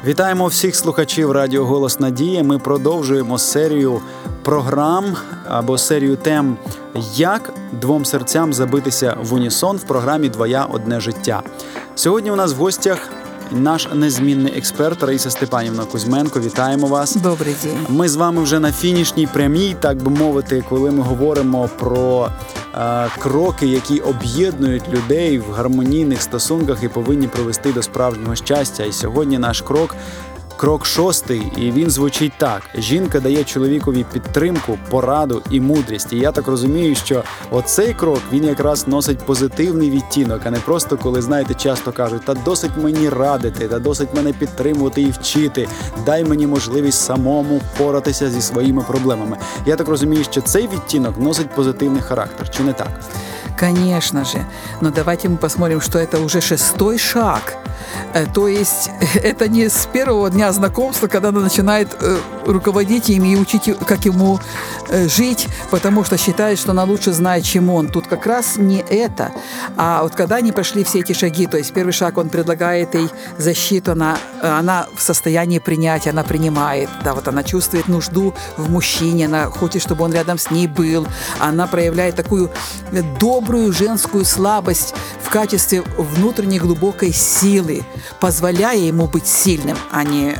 Вітаємо всіх слухачів Радіо Голос Надії. Ми продовжуємо серію програм або серію тем «Як двом серцям забитися в унісон» в програмі «Двоя одне життя». Сьогодні у нас в гостях наш незмінний експерт Раїса Степанівна Кузьменко. Вітаємо вас. Добрий день. Ми з вами вже на фінішній прямій, так би мовити, коли ми говоримо про кроки, які об'єднують людей в гармонійних стосунках і повинні привести до справжнього щастя. І сьогодні наш крок 6, і він звучить так. Жінка дає чоловікові підтримку, пораду і мудрість. І я так розумію, що оцей крок, він якраз носить позитивний відтінок, а не просто, коли, знаєте, часто кажуть, та досить мені радити, та досить мене підтримувати і вчити, дай мені можливість самому впоратися зі своїми проблемами. Я так розумію, що цей відтінок носить позитивний характер, чи не так? Конечно же. Но давайте мы посмотрим, что это уже 6-й шаг. То есть это не с первого дня знакомства, когда она начинает руководить им и учить, как ему жить, потому что считает, что она лучше знает, чем он. Тут как раз не это. А вот когда они прошли все эти шаги, то есть первый шаг, он предлагает ей защиту, она в состоянии принятия, она принимает. Да, вот она чувствует нужду в мужчине, она хочет, чтобы он рядом с ней был. Она проявляет такую добрую женскую слабость в качестве внутренней глубокой силы, позволяя ему быть сильным, а не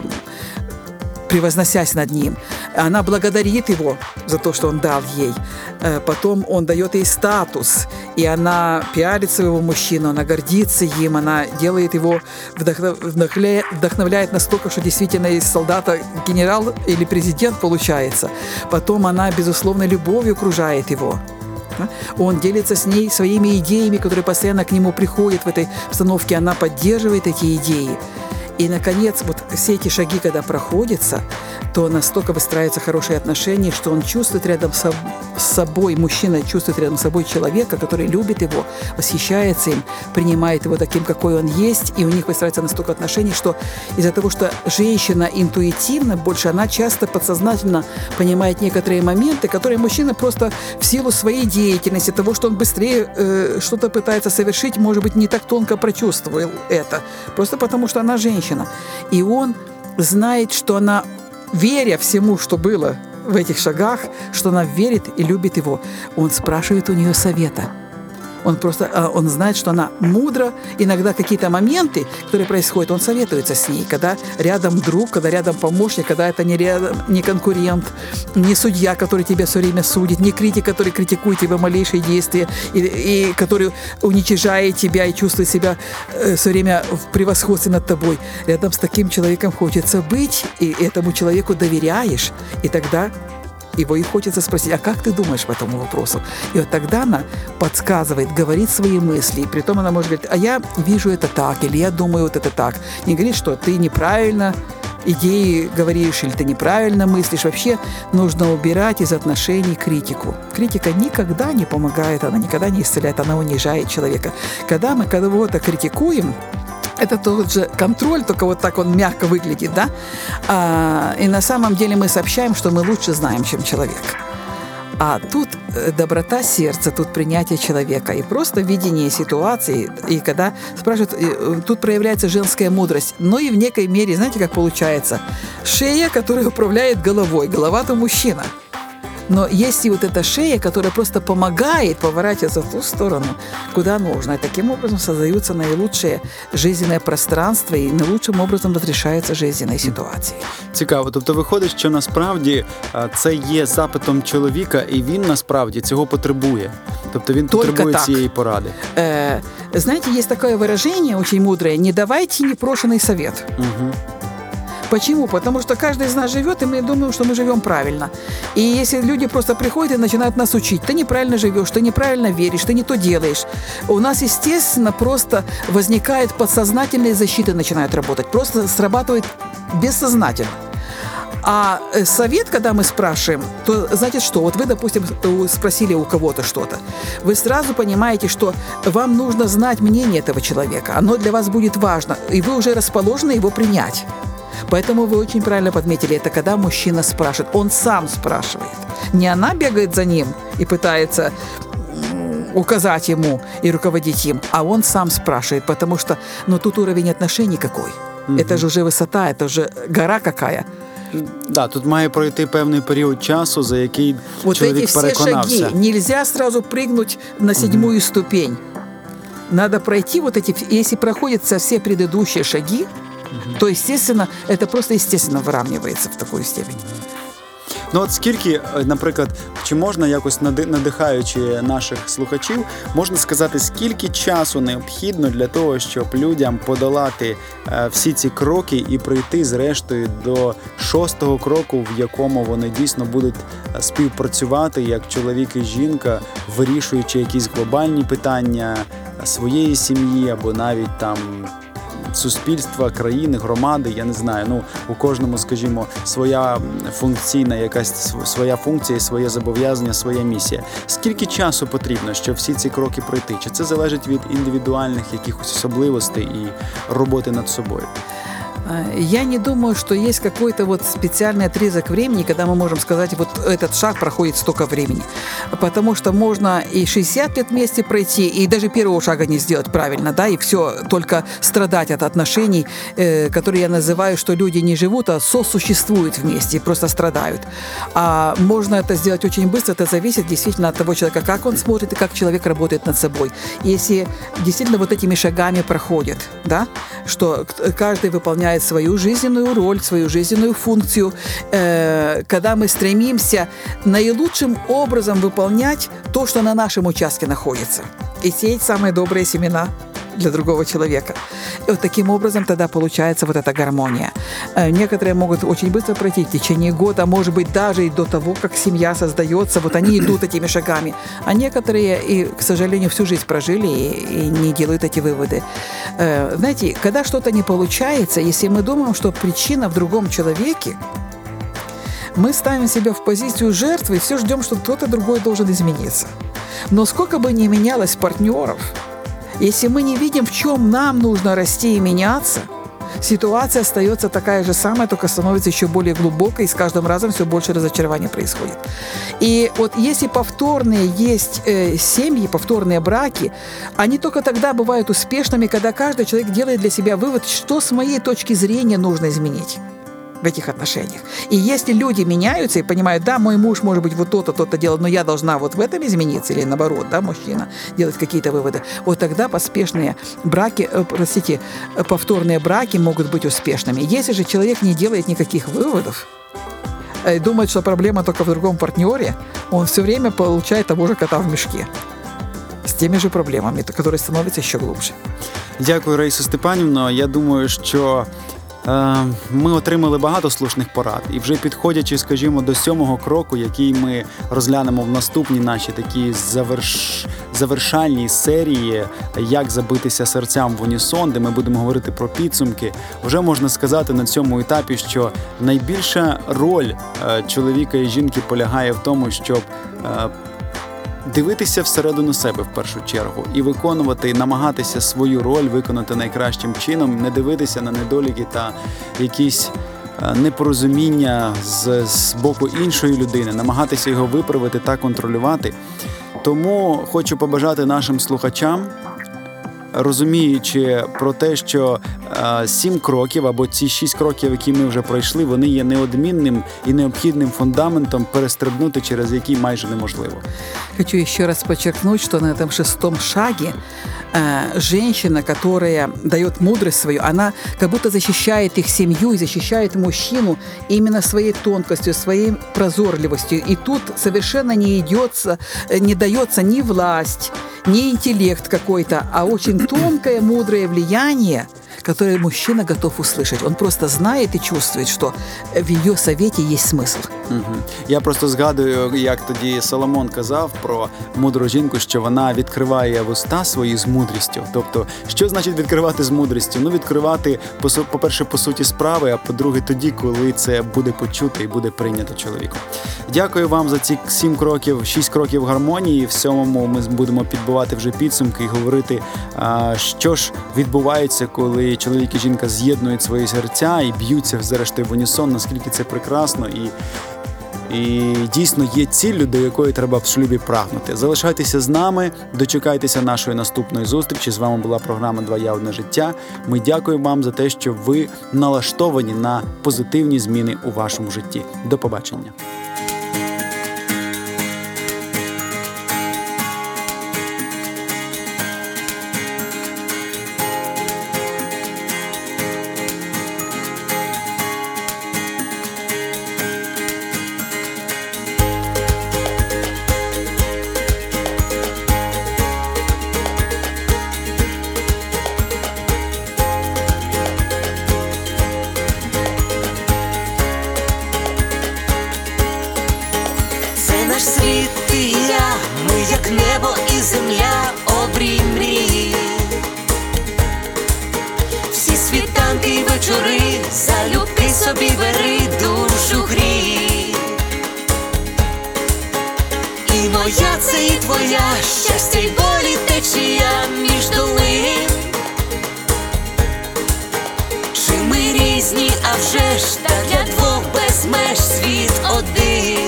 превозносясь над ним. Она благодарит его за то, что он дал ей. Потом он дает ей статус, и она пиарит своего мужчину, она гордится им, она делает его, вдохновляет настолько, что действительно из солдата генерал или президент получается. Потом она, безусловно, любовью окружает его. Он делится с ней своими идеями, которые постоянно к нему приходят в этой обстановке. Она поддерживает эти идеи. И, наконец, вот все эти шаги, когда проходятся, то настолько выстраиваются хорошие отношения, что он чувствует рядом с собой, мужчина чувствует рядом с собой человека, который любит его, восхищается им, принимает его таким, какой он есть, и у них выстраивается настолько отношений, что из-за того, что женщина интуитивна больше, она часто подсознательно понимает некоторые моменты, которые мужчина просто в силу своей деятельности, того, что он быстрее что-то пытается совершить, может быть, не так тонко прочувствовал это, просто потому что она женщина. И он знает, что она, веря всему, что было в этих шагах, что она верит и любит его, он спрашивает у нее совета. Он знает, что она мудра. Иногда какие-то моменты, которые происходят, он советуется с ней. Когда рядом друг, когда рядом помощник, когда это не конкурент, не судья, который тебя все время судит, не критик, который критикует тебя малейшие действия и который уничижает тебя и чувствует себя все время в превосходстве над тобой. Рядом с таким человеком хочется быть, и этому человеку доверяешь, и тогда его и хочется спросить, а как ты думаешь по этому вопросу? И вот тогда она подсказывает, говорит свои мысли. И притом она может говорить, а я вижу это так, или я думаю вот это так. Не говорит, что ты неправильно идеи говоришь, или ты неправильно мыслишь. Вообще нужно убирать из отношений критику. Критика никогда не помогает, она никогда не исцеляет, она унижает человека. Когда мы кого-то критикуем, это тот же контроль, только вот так он мягко выглядит, да? И на самом деле мы сообщаем, что мы лучше знаем, чем человек. А тут доброта сердца, тут принятие человека и просто видение ситуации. И когда спрашивают, тут проявляется женская мудрость. Но и в некой мере, знаете, как получается? Шея, которая управляет головой, голова-то мужчина. Но есть и вот эта шея, которая просто помогает поворачиваться в ту сторону, куда нужно. И таким образом создаются наилучшее жизненное пространство и наилучшим образом розрішаються жизненні ситуації. Цікаво. Тобто виходить, що насправді це є запитом чоловіка, і він насправді цього потребує. Тобто він потребує цієї поради. Знаете, есть такое выражение очень мудрое: «Не давайте непрошенный совет». Угу. Почему? Потому что каждый из нас живет, и мы думаем, что мы живем правильно. И если люди просто приходят и начинают нас учить, ты неправильно живешь, ты неправильно веришь, ты не то делаешь, у нас, естественно, просто возникает подсознательные защиты, начинают работать. Просто срабатывает бессознательно. А совет, когда мы спрашиваем, то значит что? Вот вы, допустим, спросили у кого-то что-то. Вы сразу понимаете, что вам нужно знать мнение этого человека. Оно для вас будет важно, и вы уже расположены его принять. Поэтому вы очень правильно подметили, это когда мужчина спрашивает, он сам спрашивает. Не она бегает за ним и пытается указать ему и руководить им, а он сам спрашивает, потому что, тут уровень отношений какой. Это же уже высота, это уже гора какая. Да, тут має пройти певний період часу, за який Вот эти чоловік все переконався. шаги, нельзя сразу прыгнуть на 7-ю ступень. Надо пройти вот эти, если проходятся все предыдущие шаги, то, естественно, это просто естественно выравнивается в такую степень. Ну от скільки, наприклад, чи можна якось надихаючи наших слухачів, можна сказати, скільки часу необхідно для того, щоб людям подолати всі ці кроки і прийти зрештою до 6-го кроку, в якому вони дійсно будуть співпрацювати як чоловік і жінка, вирішуючи якісь глобальні питання своєї сім'ї або навіть там суспільства, країни, громади, я не знаю. Ну, у кожному, скажімо, своя функційна якась своя функція, своє зобов'язання, своя місія. Скільки часу потрібно, щоб всі ці кроки пройти? Чи це залежить від індивідуальних якихось особливостей і роботи над собою? Я не думаю, что есть какой-то вот специальный отрезок времени, когда мы можем сказать, вот этот шаг проходит столько времени. Потому что можно и 60 лет вместе пройти, и даже первого шага не сделать правильно, да, и все, только страдать от отношений, которые я называю, что люди не живут, а сосуществуют вместе, просто страдают. А можно это сделать очень быстро, это зависит действительно от того человека, как он смотрит и как человек работает над собой. Если действительно вот этими шагами проходит, да, что каждый выполняет свою жизненную роль, свою жизненную функцию, когда мы стремимся наилучшим образом выполнять то, что на нашем участке находится, и сеять самые добрые семена для другого человека. И вот таким образом тогда получается вот эта гармония. Некоторые могут очень быстро пройти в течение года, может быть, даже и до того, как семья создается, вот они идут этими шагами. А некоторые, и, к сожалению, всю жизнь прожили и не делают эти выводы. Знаете, когда что-то не получается, если мы думаем, что причина в другом человеке, мы ставим себя в позицию жертвы и все ждем, что кто-то другой должен измениться. Но сколько бы ни менялось партнеров, если мы не видим, в чем нам нужно расти и меняться, ситуация остается такая же самая, только становится еще более глубокой, и с каждым разом все больше разочарования происходит. И вот если повторные есть семьи, повторные браки, они только тогда бывают успешными, когда каждый человек делает для себя вывод, что с моей точки зрения нужно изменить в этих отношениях. И если люди меняются и понимают, да, мой муж, может быть, вот то-то, то-то делает, но я должна вот в этом измениться, или наоборот, да, мужчина делает какие-то выводы, вот тогда поспешные браки, повторные браки могут быть успешными. Если же человек не делает никаких выводов, и думает, что проблема только в другом партнере, он все время получает того же кота в мешке с теми же проблемами, которые становятся ще глубже. Дякую, Раїсо Степанівно. Я думаю, що ми отримали багато слушних порад. І вже підходячи, скажімо, до 7-го кроку, який ми розглянемо в наступній нашій такій завершальній серії «Як забитися серцям в унісон», де ми будемо говорити про підсумки, вже можна сказати на цьому етапі, що найбільша роль чоловіка і жінки полягає в тому, щоб дивитися всередину себе в першу чергу і виконувати, і намагатися свою роль виконати найкращим чином, не дивитися на недоліки та якісь непорозуміння з боку іншої людини, намагатися його виправити та контролювати. Тому хочу побажати нашим слухачам, розуміючи про те, що 7 кроків або ці 6 кроків, які ми вже пройшли, вони є неодмінним і необхідним фундаментом, перестрибнути через який майже неможливо. Хочу еще раз подчеркнуть, что на этом 6-м шаге женщина, которая дает мудрость свою, она как будто защищает их семью и защищает мужчину именно своей тонкостью, своей прозорливостью. И тут совершенно не дается ни власть, ни интеллект какой-то, а очень тонкое, мудрое влияние, которое мужчина готов услышать. Он просто знает и чувствует, что в ее совете есть смысл. Угу. Я просто згадую, як тоді Соломон казав про мудру жінку, що вона відкриває вуста свої з мудрістю. Тобто, що значить відкривати з мудрістю? Ну, відкривати, по-перше, по суті справи, а по-друге, тоді, коли це буде почуто і буде прийнято чоловіком. Дякую вам за ці 7 кроків, 6 кроків гармонії. В 7-му ми будемо підбивати вже підсумки і говорити, що ж відбувається, коли чоловік і жінка з'єднують свої серця і б'ються, зрештою, в унісон, наскільки це прекрасно і і дійсно є ціллю, до якої треба в шлюбі прагнути. Залишайтеся з нами, дочекайтеся нашої наступної зустрічі. З вами була програма «Два я, одне життя». Ми дякуємо вам за те, що ви налаштовані на позитивні зміни у вашому житті. До побачення. Наш світ і я, ми як небо і земля, обрій мрії. Всі світанки й вечори, залюбки собі бери, душу грій. І моя це і твоя, щастя й болі течія між долин. Чи ми різні, а вже ж, та для двох без меж світ один.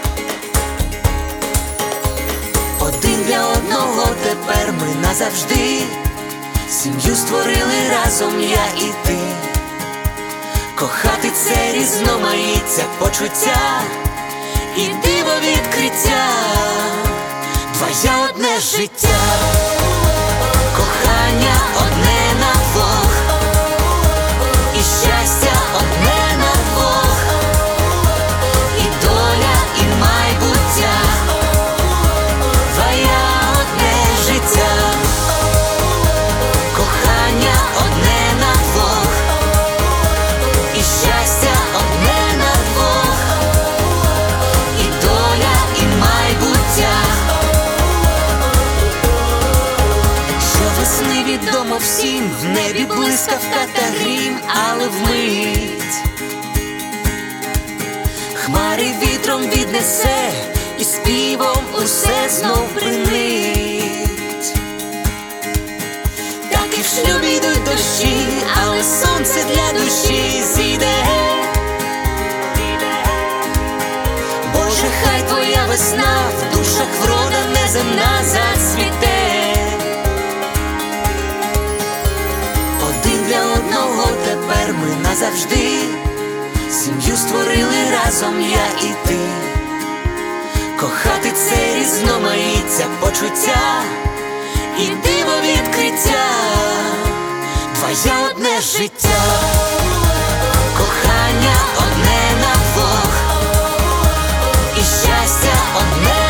Один для одного тепер ми назавжди. Сім'ю створили разом я і ти. Кохати це різноманіття почуття і диво відкриття. Два я, одне життя. Кохання одне на двох, і щастя одне на двох, і доля, і майбуття. Відомо всім, в небі блискавка та грім, але вмить хмари вітром віднесе, і співом усе знов принить. Так і в шлюбі йдуть дощі, але сонце для душі зійде. Боже, хай твоя весна в душах врода неземна зацвіте. Для одного тепер ми назавжди. Сім'ю створили разом я і ти. Кохати це різноманіття почуття і диво відкриття. Два я, одне життя. Кохання одне на двох, і щастя одне